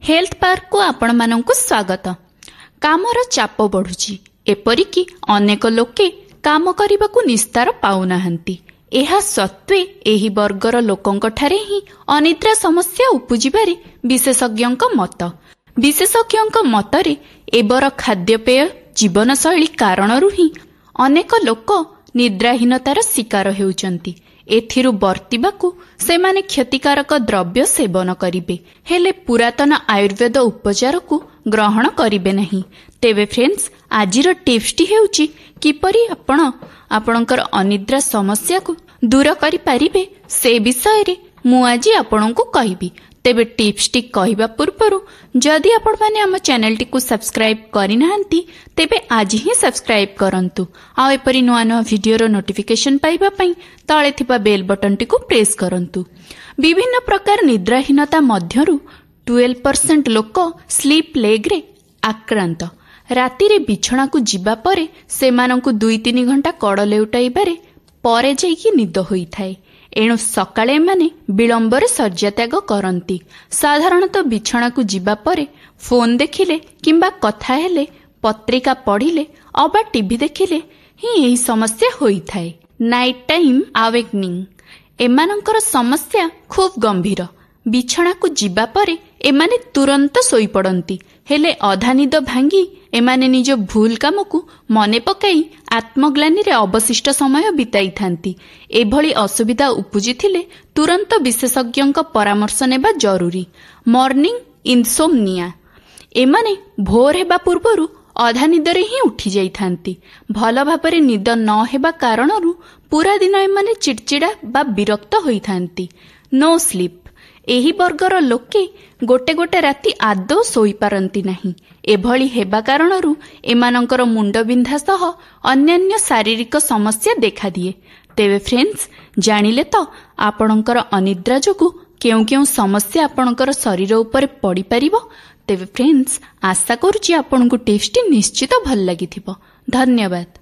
Health park को आपण मानंकु स्वागत। कामर चाप बढ़ुची, एपरिकी अनेक लोके काम करबाकू निस्तार पाउनाहांती। एहा सत्वे एही वर्गर लोकंक ठारे ही अनिद्रा समस्या उपजिबारे विशेषज्ञंक मत। विशेषज्ञंक मतरे एबर खाद्यपेय जीवनशैली कारणरू ही अनेक लोक निद्राहीनतार शिकार हेउचंती। एथिरु बर्तिबाकू सेमाने क्षतिकारक द्रव्य सेवन करिवे, हेले पुरातन आयुर्वेद उपचार को ग्रहण करिवे नहीं। तेबे फ्रेंड्स, आजिर टिप्सटी हेउची किपरि आपण आपणकर अनिद्रा समस्या को दूर करि पारिबे से विषय रे मु आजि आपणको कहिबी। तेबे टिप्सटी कहिबा पूर्वरु जदि आपण माने हम चैनल टी को सब्सक्राइब करि नाहंती तेबे आज ही सब्सक्राइब करंतु। आ एपरि नुआ नुआ वीडियोर नोटिफिकेशन पाइबा पई तळे थिबा बेल बटन टी को प्रेस करंतु। विभिन्न प्रकार निद्राहीनता मध्यरु 12% लोक स्लीप लेग रे आक्रांत। राति रे बिछणा को जिबा परे सेमानंकु 2-3 घंटा कड़ लेउटाइबारे परे जाइकी निद होई थाए। एणु सकाळे माने विलंबर शय्यात्याग करंती। साधारणतः बिछणा को जिबा परे फोन देखिले किंबा कथा हेले, पत्रिका पढ़िले अबा टीवी देखिले ही एही समस्या होई थाए। नाइट टाइम अवेकनिंग एमानंकर समस्या खूब गंभीर। बिछणा को जिबा परे एमाने तुरंत सोई पड़ंती, हेले अधा निद भांगी एमाने निज भूल काम को मने पकाई आत्मग्लानी रे अवशिष्ट समय बिताई थांती। एभली असुविधा उपजिथिले तुरंत विशेषज्ञंक परामर्श नेबा जरूरी। मॉर्निंग इनसोमनिया एमाने भोर हेबा पूर्वरु अधा निदरे ही उठी जाई थांती। भल भाबरे निद न हेबा कारणरु पूरा दिन एमाने चिड़चिड़ा बा विरक्त होई थांती। नो स्लीप एही वर्गर लोके गोटे गोटे राति आदौ सोई पारंती नहीं। एभली हेबा कारणरु एमानंकर मुंड बिंधा सह अन्यान्य शारीरिक समस्या देखा दिए। तेबे फ्रेंड्स, जानिले तो आपणकर अनिद्रा जोगु केउ केउ समस्या आपणकर शरीर उपरे पड़ी परिबो। तेबे फ्रेंड्स, आशा करूची आपनकु टिप्सटी निश्चित भल लागिथिबो। धन्यवाद।